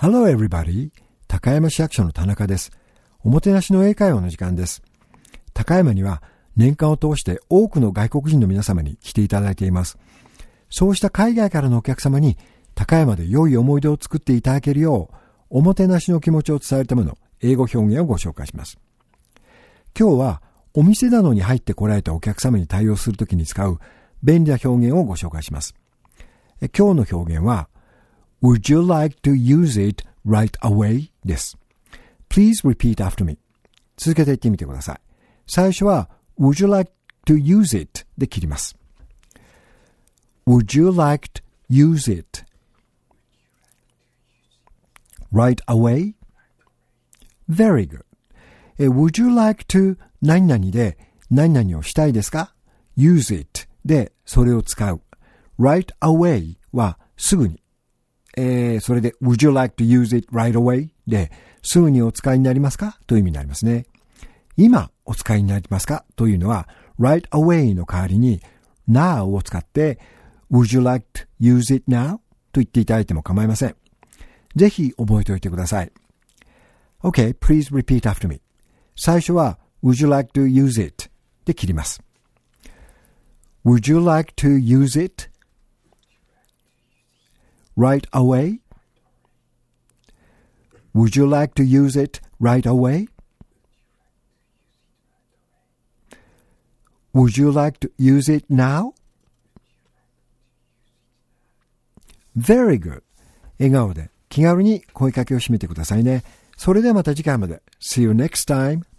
Hello everybody. 高山市役所の田中です。おもてなしの英会話の時間です。高山には年間を通して多くの外国人の皆様に来ていただいています。そうした海外からのお客様に高山で良い思い出を作っていただけるよう、おもてなしの気持ちを伝えるための英語表現をご紹介します。今日はお店などに入って来られたお客様に対応するときに使う便利な表現をご紹介します。今日の表現はWould you like to use it right away? です。Please repeat after me. 続けて言ってみてください。最初は Would you like to use it? で切ります。Would you like to use it right away? Very good. Would you like to 何々で何々をしたいですか？ Use it でそれを使う。right away はすぐに。それで Would you like to use it right away? ですぐにお使いになりますかという意味になりますね。今お使いになりますかというのは right away の代わりに now を使って Would you like to use it now? と言っていただいても構いません。ぜひ覚えておいてください。Okay, please repeat after me. 最初は Would you like to use it? で切ります。Would you like to use it? Right away? Would you like to use it right away? Would you like to use it now? Very good. 笑顔で気軽に声かけを締めてくださいね。それではまた次回まで。See you next time.